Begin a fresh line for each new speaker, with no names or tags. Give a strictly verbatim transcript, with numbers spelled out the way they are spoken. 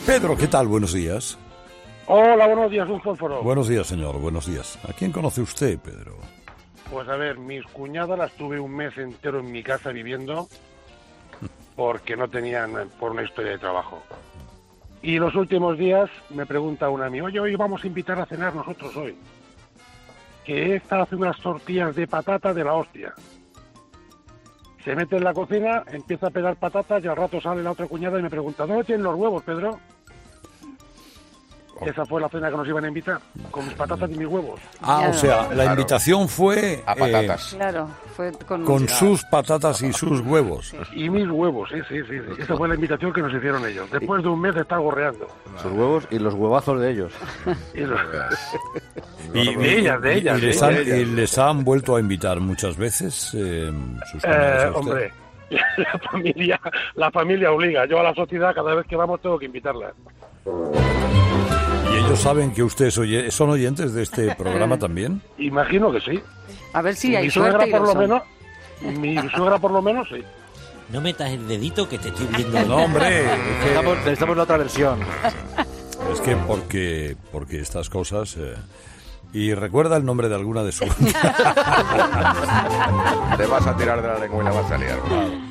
Pedro, ¿qué tal? Buenos días.
Hola, buenos días, un fósforo.
Buenos días, señor, buenos días. ¿A quién conoce usted, Pedro?
Pues a ver, mis cuñadas las tuve un mes entero en mi casa viviendo porque no tenían por una historia de trabajo. Y los últimos días me pregunta una amiga, oye, hoy vamos a invitar a cenar nosotros hoy. Que esta hace unas tortillas de patata de la hostia. Se mete en la cocina, empieza a pegar patatas y al rato sale la otra cuñada y me pregunta, ¿dónde tienen los huevos, Pedro? Esa fue la cena que nos iban a invitar, con mis patatas y mis huevos.
Ah,
Claro.
o sea, la
Claro.
invitación fue
A patatas.
eh,
Claro, fue con...
con sus patatas y sus huevos.
Y mis huevos, sí, sí, sí, sí. Esa fue la invitación que nos hicieron ellos. Después de un mes de estar gorreando.
Sus huevos y los huevazos de ellos.
Y lo-
Y,
De ellas, de
y-
ellas,
y les
de
han,
ellas.
y les han vuelto a invitar muchas veces eh, sus
Eh,
cuñadas a usted.
hombre, la familia, la familia obliga. Yo a la sociedad cada vez que vamos tengo que invitarla.
¿Y ellos saben que ustedes oye- son oyentes de este programa también?
Imagino que sí.
A ver si
mi
hay
suegra
suerte y
por
lo
lo
son.
menos, mi suegra por lo menos sí.
No metas el dedito que te estoy viendo.
No, hombre, es
Necesitamos, necesitamos la otra versión.
que, es que porque, porque estas cosas... eh, y recuerda el nombre de alguna de sus...
Te vas a tirar de la lengua y la vas a liar.